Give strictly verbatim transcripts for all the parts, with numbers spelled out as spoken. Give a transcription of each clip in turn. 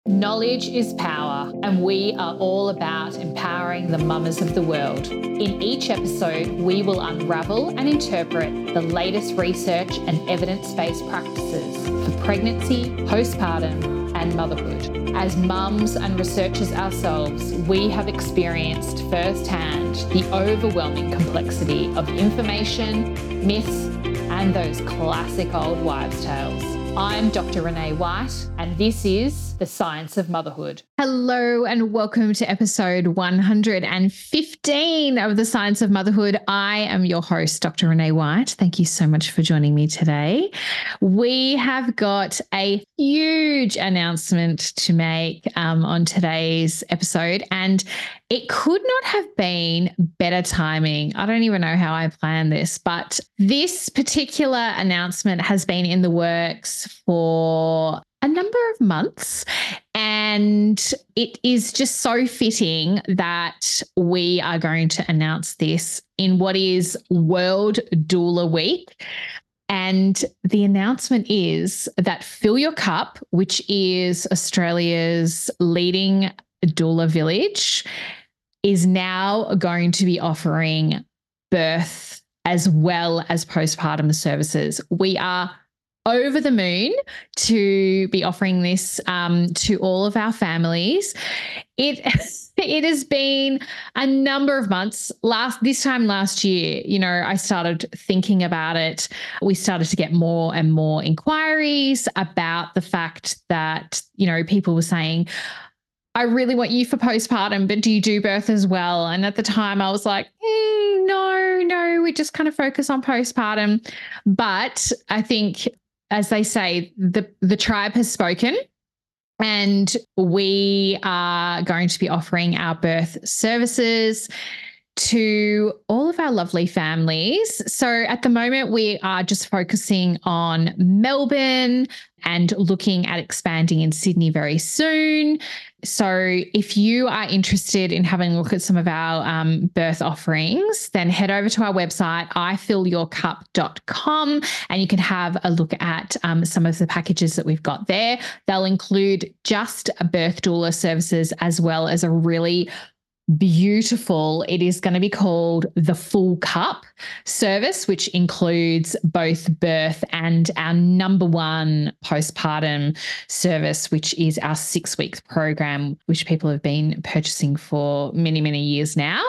Knowledge is power, and we are all about empowering the mamas of the world. In each episode, we will unravel and interpret the latest research and evidence-based practices for pregnancy, postpartum, and motherhood. As mums and researchers ourselves, we have experienced firsthand the overwhelming complexity of information, myths, and those classic old wives' tales. I'm Doctor Renee White, and this is The Science of Motherhood. Hello, and welcome to episode one hundred fifteen of The Science of Motherhood. I am your host, Doctor Renee White. Thank you so much for joining me today. We have got a huge announcement to make um, on today's episode, and it could not have been better timing. I don't even know how I planned this, but this particular announcement has been in the works for a number of months, and it is just so fitting that we are going to announce this in what is World Doula Week. And the announcement is that Fill Your Cup, which is Australia's leading doula village, is now going to be offering birth as well as postpartum services. We are over the moon to be offering this um, to all of our families. It it has been a number of months. Last this time last year, you know, I started thinking about it. We started to get more and more inquiries about the fact that, you know, people were saying, I really want you for postpartum, but do you do birth as well? And at the time I was like, mm, no, no, we just kind of focus on postpartum. But I think, as they say, the, the tribe has spoken, and we are going to be offering our birth services to all of our lovely families. So at the moment, we are just focusing on Melbourne and looking at expanding in Sydney very soon. So if you are interested in having a look at some of our um, birth offerings, then head over to our website, i fill your cup dot com, and you can have a look at um, some of the packages that we've got there. They'll include just birth doula services as well as a really beautiful, it is going to be called the Full Cup service, which includes both birth and our number one postpartum service, which is our six weeks program, which people have been purchasing for many, many years now.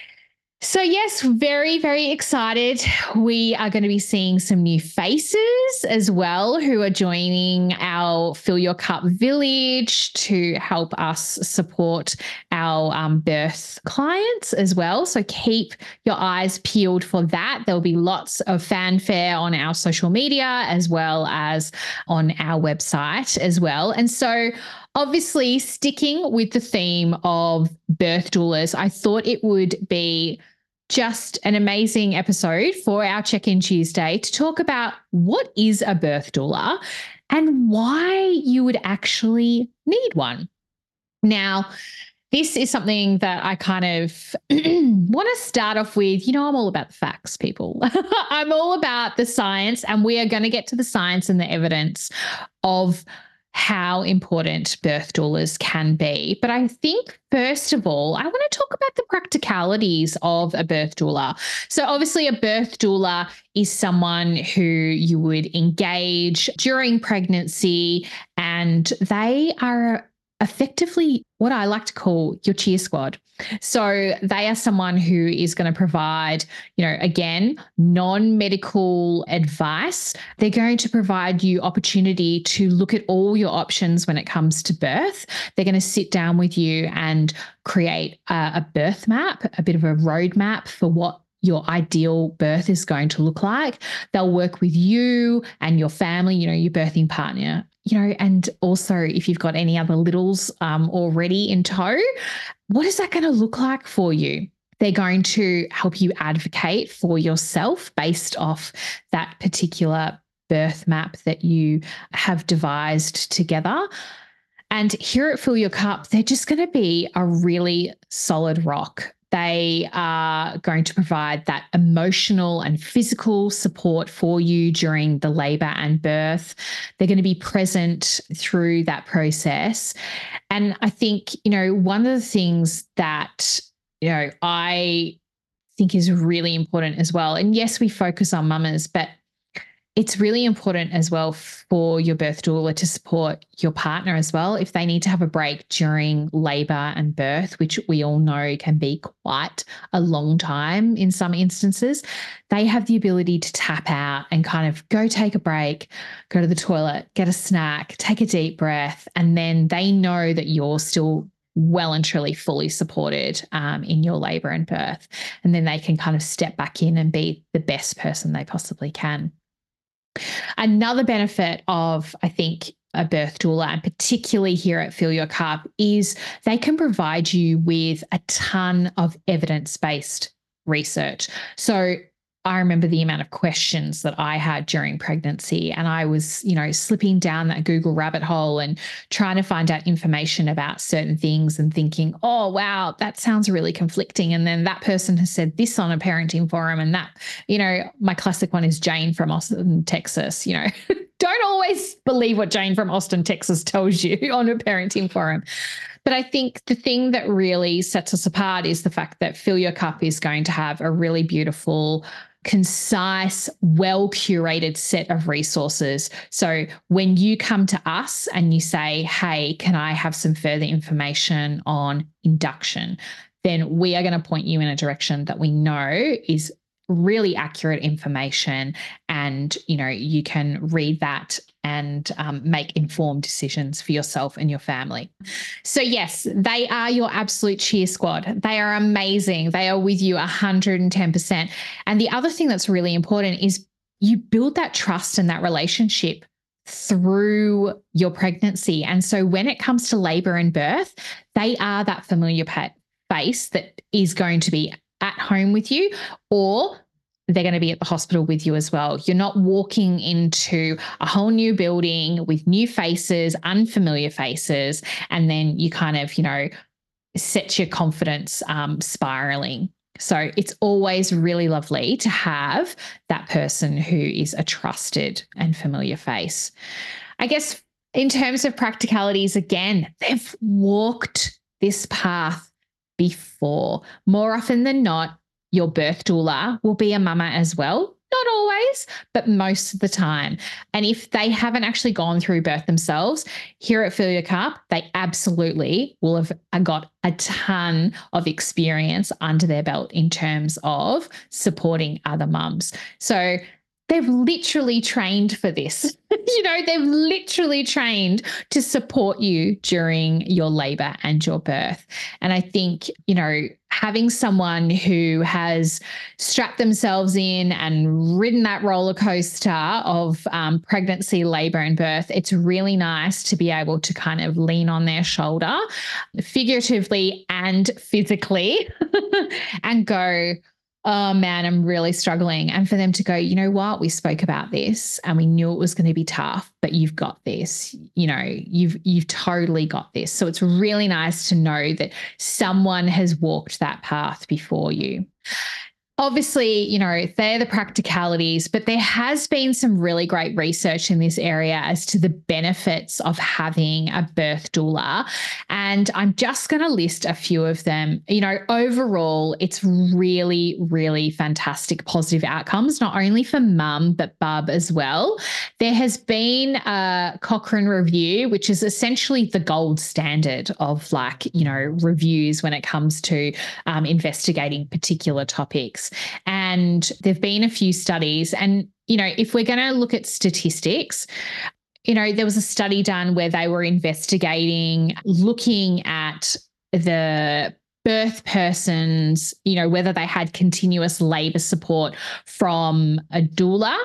So yes, very, very excited. We are going to be seeing some new faces as well who are joining our Fill Your Cup village to help us support our um, birth clients as well. So keep your eyes peeled for that. There'll be lots of fanfare on our social media as well as on our website as well. And so obviously, sticking with the theme of birth doulas, I thought it would be just an amazing episode for our Check-In Tuesday to talk about what is a birth doula and why you would actually need one. Now, this is something that I kind of want to start off with. You know, I'm all about the facts, people. I'm all about the science, and we are going to get to the science and the evidence of how important birth doulas can be. But I think, first of all, I want to talk about the practicalities of a birth doula. So obviously a birth doula is someone who you would engage during pregnancy, and they are effectively what I like to call your cheer squad. So they are someone who is going to provide, you know, again, non-medical advice. They're going to provide you opportunity to look at all your options when it comes to birth. They're going to sit down with you and create a, a birth map, a bit of a roadmap for what your ideal birth is going to look like. They'll work with you and your family, you know, your birthing partner, you know, and also if you've got any other littles um, already in tow, what is that going to look like for you? They're going to help you advocate for yourself based off that particular birth map that you have devised together. And here at Fill Your Cup, they're just going to be a really solid rock They are going to provide that emotional and physical support for you during the labor and birth. They're going to be present through that process. And I think, you know, one of the things that, you know, I think is really important as well. And yes, we focus on mamas, but it's really important as well for your birth doula to support your partner as well. If they need to have a break during labor and birth, which we all know can be quite a long time in some instances, they have the ability to tap out and kind of go take a break, go to the toilet, get a snack, take a deep breath, and then they know that you're still well and truly fully supported um, in your labor and birth. And then they can kind of step back in and be the best person they possibly can. Another benefit of, I think, a birth doula, and particularly here at Fill Your Cup, is they can provide you with a ton of evidence-based research. So I remember the amount of questions that I had during pregnancy, and I was, you know, slipping down that Google rabbit hole and trying to find out information about certain things and thinking, oh, wow, that sounds really conflicting. And then that person has said this on a parenting forum, and that, you know, my classic one is Jane from Austin, Texas, you know, don't always believe what Jane from Austin, Texas tells you on a parenting forum. But I think the thing that really sets us apart is the fact that Fill Your Cup is going to have a really beautiful, concise, well-curated set of resources. So when you come to us and you say, hey, can I have some further information on induction, then we are going to point you in a direction that we know is really accurate information, and you know you can read that and um, make informed decisions for yourself and your family. So yes, they are your absolute cheer squad. They are amazing. They are with you one hundred ten percent. And the other thing that's really important is you build that trust and that relationship through your pregnancy. And so when it comes to labor and birth, they are that familiar pet face that is going to be at home with you, or they're going to be at the hospital with you as well. You're not walking into a whole new building with new faces, unfamiliar faces, and then you kind of, you know, set your confidence um, spiraling. So it's always really lovely to have that person who is a trusted and familiar face. I guess in terms of practicalities, again, they've walked this path before. More often than not, your birth doula will be a mama as well. Not always, but most of the time. And if they haven't actually gone through birth themselves, here at Fill Your Cup, they absolutely will have got a ton of experience under their belt in terms of supporting other mums. So they've literally trained for this. You know, they've literally trained to support you during your labor and your birth. And I think, you know, having someone who has strapped themselves in and ridden that roller coaster of um, pregnancy, labor, and birth, it's really nice to be able to kind of lean on their shoulder, figuratively and physically, and go, oh man, I'm really struggling. And for them to go, you know what, we spoke about this and we knew it was going to be tough, but you've got this, you know, you've, you've totally got this. So it's really nice to know that someone has walked that path before you. Obviously, you know, they're the practicalities, but there has been some really great research in this area as to the benefits of having a birth doula. And I'm just going to list a few of them. You know, overall, it's really, really fantastic positive outcomes, not only for mum, but bub as well. There has been a Cochrane review, which is essentially the gold standard of like, you know, reviews when it comes to um, investigating particular topics. And there've been a few studies, and, you know, if we're going to look at statistics, you know, there was a study done where they were investigating, looking at the birth persons, you know, whether they had continuous labor support from a doula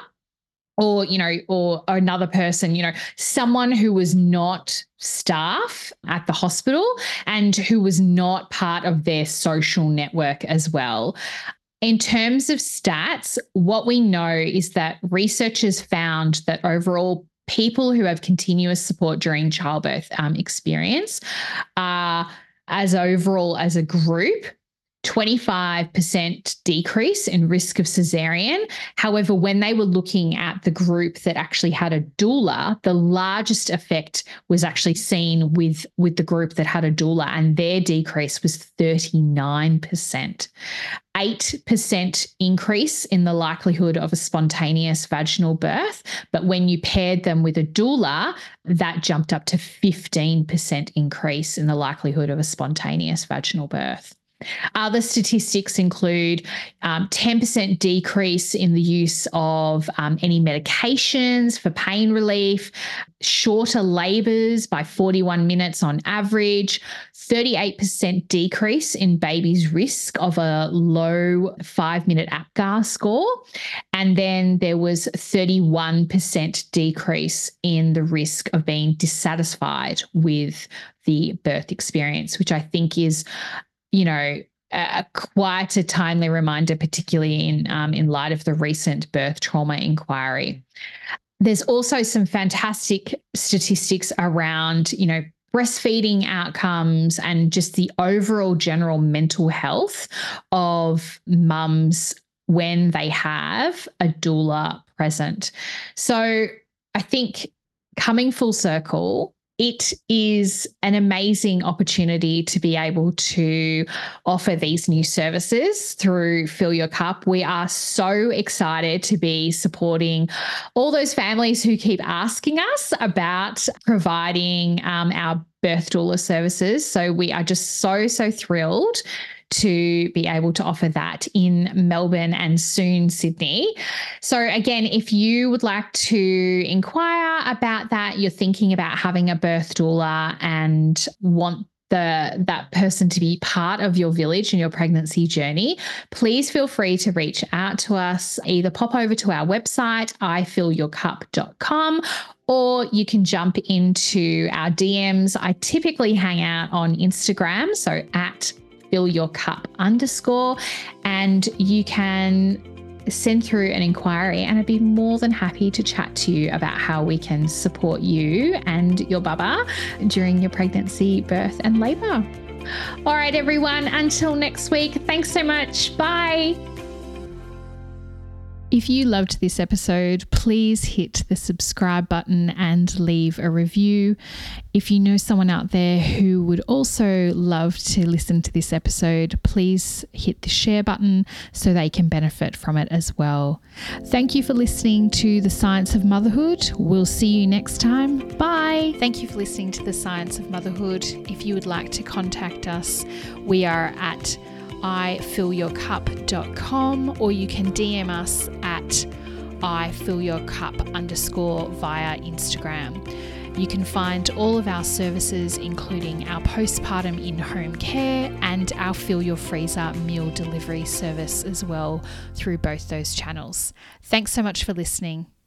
or, you know, or, or another person, you know, someone who was not staff at the hospital and who was not part of their social network as well. In terms of stats, what we know is that researchers found that overall people who have continuous support during childbirth um, experience are, as overall as a group, twenty-five percent decrease in risk of cesarean. However, when they were looking at the group that actually had a doula, the largest effect was actually seen with, with the group that had a doula, and their decrease was thirty-nine percent. eight percent increase in the likelihood of a spontaneous vaginal birth. But when you paired them with a doula, that jumped up to fifteen percent increase in the likelihood of a spontaneous vaginal birth. Other statistics include um, ten percent decrease in the use of um, any medications for pain relief, shorter labours by forty-one minutes on average, thirty-eight percent decrease in babies' risk of a low five-minute APGAR score, and then there was thirty-one percent decrease in the risk of being dissatisfied with the birth experience, which I think is, you know, a, quite a timely reminder, particularly in um, in light of the recent birth trauma inquiry. There's also some fantastic statistics around, you know, breastfeeding outcomes and just the overall general mental health of mums when they have a doula present. So I think coming full circle, it is an amazing opportunity to be able to offer these new services through Fill Your Cup. We are so excited to be supporting all those families who keep asking us about providing um, our birth doula services. So we are just so, so thrilled to be able to offer that in Melbourne and soon Sydney. So again, if you would like to inquire about that, you're thinking about having a birth doula and want the that person to be part of your village and your pregnancy journey, please feel free to reach out to us. Either pop over to our website, i fill your cup dot com, or you can jump into our D Ms. I typically hang out on Instagram, so at fill your cup underscore, and you can send through an inquiry and I'd be more than happy to chat to you about how we can support you and your baba during your pregnancy, birth and labour. All right, everyone, until next week, thanks so much. Bye. If you loved this episode, please hit the subscribe button and leave a review. If you know someone out there who would also love to listen to this episode, please hit the share button so they can benefit from it as well. Thank you for listening to The Science of Motherhood. We'll see you next time. Bye. Thank you for listening to The Science of Motherhood. If you would like to contact us, we are at i fill your cup dot com, or you can D M us at i fill your cup underscore via Instagram. You can find all of our services, including our postpartum in-home care and our Fill Your Freezer meal delivery service as well, through both those channels. Thanks so much for listening.